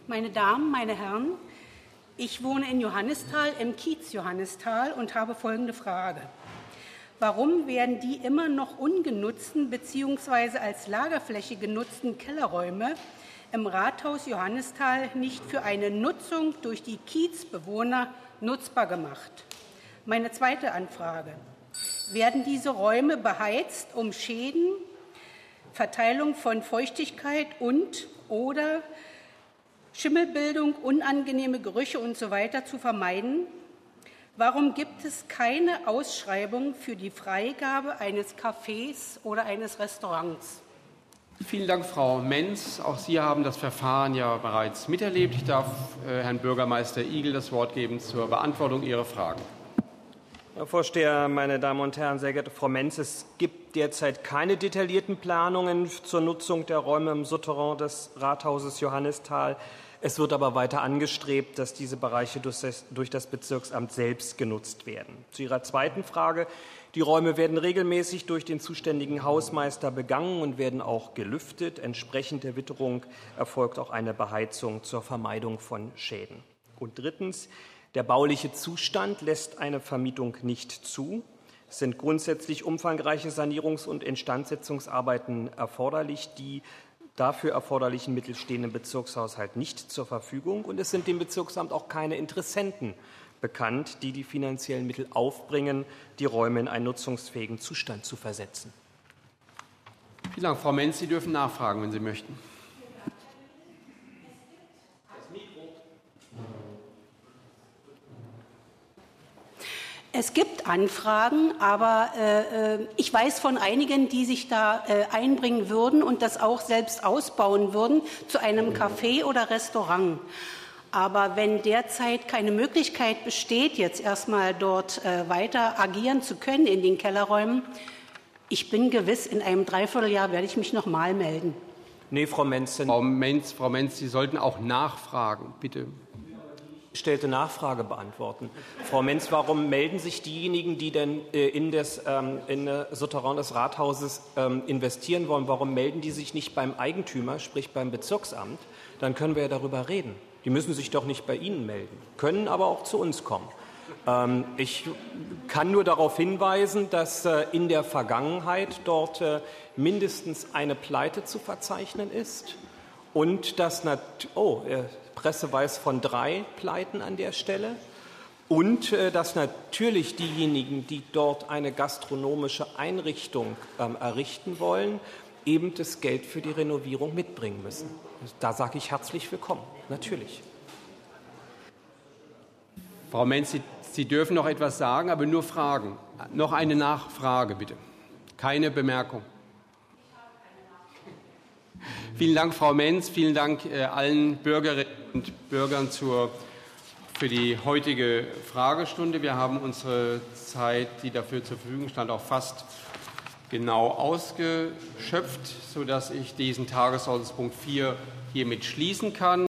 Meine Damen, meine Herren, ich wohne in Johannisthal, im Kiez Johannisthal und habe folgende Frage. Warum werden die immer noch ungenutzten bzw. als Lagerfläche genutzten Kellerräume im Rathaus Johannisthal nicht für eine Nutzung durch die Kiezbewohner nutzbar gemacht? Meine zweite Anfrage. Werden diese Räume beheizt, um Schäden, Verteilung von Feuchtigkeit und/oder Schimmelbildung, unangenehme Gerüche usw. zu vermeiden? Warum gibt es keine Ausschreibung für die Freigabe eines Cafés oder eines Restaurants? Vielen Dank, Frau Menz. Auch Sie haben das Verfahren ja bereits miterlebt. Ich darf Herrn Bürgermeister Igel das Wort geben zur Beantwortung Ihrer Fragen. Herr Vorsteher, meine Damen und Herren, sehr geehrte Frau Menz, es gibt derzeit keine detaillierten Planungen zur Nutzung der Räume im Souterrain des Rathauses Johannisthal. Es wird aber weiter angestrebt, dass diese Bereiche durch das Bezirksamt selbst genutzt werden. Zu Ihrer zweiten Frage. Die Räume werden regelmäßig durch den zuständigen Hausmeister begangen und werden auch gelüftet. Entsprechend der Witterung erfolgt auch eine Beheizung zur Vermeidung von Schäden. Und drittens. Der bauliche Zustand lässt eine Vermietung nicht zu. Es sind grundsätzlich umfangreiche Sanierungs- und Instandsetzungsarbeiten erforderlich. Die dafür erforderlichen Mittel stehen im Bezirkshaushalt nicht zur Verfügung. Und es sind dem Bezirksamt auch keine Interessenten bekannt, die die finanziellen Mittel aufbringen, die Räume in einen nutzungsfähigen Zustand zu versetzen. Vielen Dank, Frau Menz. Sie dürfen nachfragen, wenn Sie möchten. Es gibt Anfragen, aber ich weiß von einigen, die sich da einbringen würden und das auch selbst ausbauen würden zu einem Café oder Restaurant. Aber wenn derzeit keine Möglichkeit besteht, jetzt erstmal dort weiter agieren zu können in den Kellerräumen, ich bin gewiss, in einem Dreivierteljahr werde ich mich noch mal melden. Nee, Frau Menz. Frau Menz, Sie sollten auch nachfragen, bitte. Gestellte Nachfrage beantworten. Frau Menz, warum melden sich diejenigen, die denn in das Souterrain des Rathauses investieren wollen, warum melden die sich nicht beim Eigentümer, sprich beim Bezirksamt? Dann können wir ja darüber reden. Die müssen sich doch nicht bei Ihnen melden, können aber auch zu uns kommen. Ich kann nur darauf hinweisen, dass in der Vergangenheit dort mindestens eine Pleite zu verzeichnen ist und dass Presse weiß von 3 Pleiten an der Stelle und dass natürlich diejenigen, die dort eine gastronomische Einrichtung errichten wollen, eben das Geld für die Renovierung mitbringen müssen. Da sage ich herzlich willkommen, natürlich. Frau Menz, Sie dürfen noch etwas sagen, aber nur fragen. Noch eine Nachfrage, bitte. Keine Bemerkung. Vielen Dank, Frau Menz. Vielen Dank allen Bürgerinnen und Bürgern für die heutige Fragestunde. Wir haben unsere Zeit, die dafür zur Verfügung stand, auch fast genau ausgeschöpft, sodass ich diesen Tagesordnungspunkt 4 hiermit schließen kann.